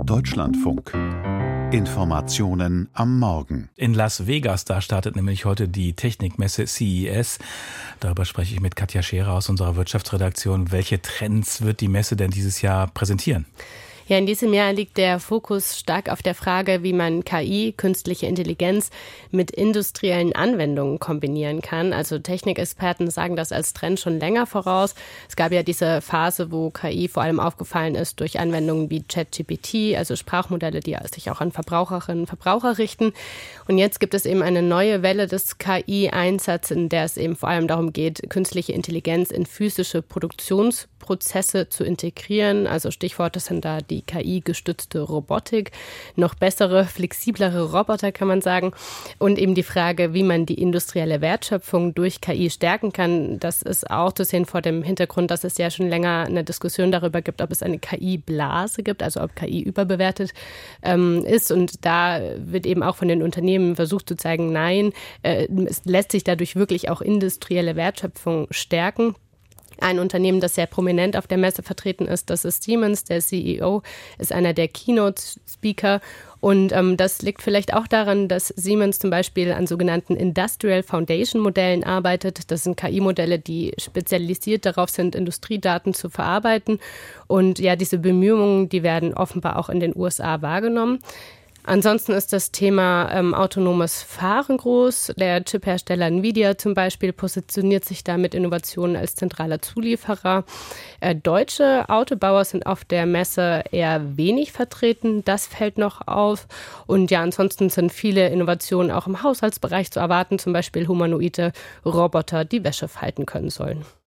Deutschlandfunk. Informationen am Morgen. In Las Vegas, da startet nämlich heute die Technikmesse CES. Darüber spreche ich mit Katja Scherer aus unserer Wirtschaftsredaktion. Welche Trends wird die Messe denn dieses Jahr präsentieren? Ja, in diesem Jahr liegt der Fokus stark auf der Frage, wie man KI, künstliche Intelligenz, mit industriellen Anwendungen kombinieren kann. Also Technikexperten sagen das als Trend schon länger voraus. Es gab ja diese Phase, wo KI vor allem aufgefallen ist durch Anwendungen wie ChatGPT, also Sprachmodelle, die sich auch an Verbraucherinnen und Verbraucher richten. Und jetzt gibt es eben eine neue Welle des KI-Einsatzes, in der es eben vor allem darum geht, künstliche Intelligenz in physische Produktionsprozesse zu integrieren. Also Stichworte sind da die KI-gestützte Robotik, noch bessere, flexiblere Roboter, kann man sagen. Und eben die Frage, wie man die industrielle Wertschöpfung durch KI stärken kann, das ist auch zu sehen vor dem Hintergrund, dass es ja schon länger eine Diskussion darüber gibt, ob es eine KI-Blase gibt, also ob KI überbewertet ist. Und da wird eben auch von den Unternehmen versucht zu zeigen, nein, es lässt sich dadurch wirklich auch industrielle Wertschöpfung stärken. Ein Unternehmen, das sehr prominent auf der Messe vertreten ist, das ist Siemens. Der CEO ist einer der Keynote-Speaker. Und das liegt vielleicht auch daran, dass Siemens zum Beispiel an sogenannten Industrial Foundation-Modellen arbeitet. Das sind KI-Modelle, die spezialisiert darauf sind, Industriedaten zu verarbeiten. Und ja, diese Bemühungen, die werden offenbar auch in den USA wahrgenommen. Ansonsten ist das Thema autonomes Fahren groß. Der Chiphersteller Nvidia zum Beispiel positioniert sich da mit Innovationen als zentraler Zulieferer. Deutsche Autobauer sind auf der Messe eher wenig vertreten. Das fällt noch auf. Und ja, ansonsten sind viele Innovationen auch im Haushaltsbereich zu erwarten, zum Beispiel humanoide Roboter, die Wäsche falten können sollen.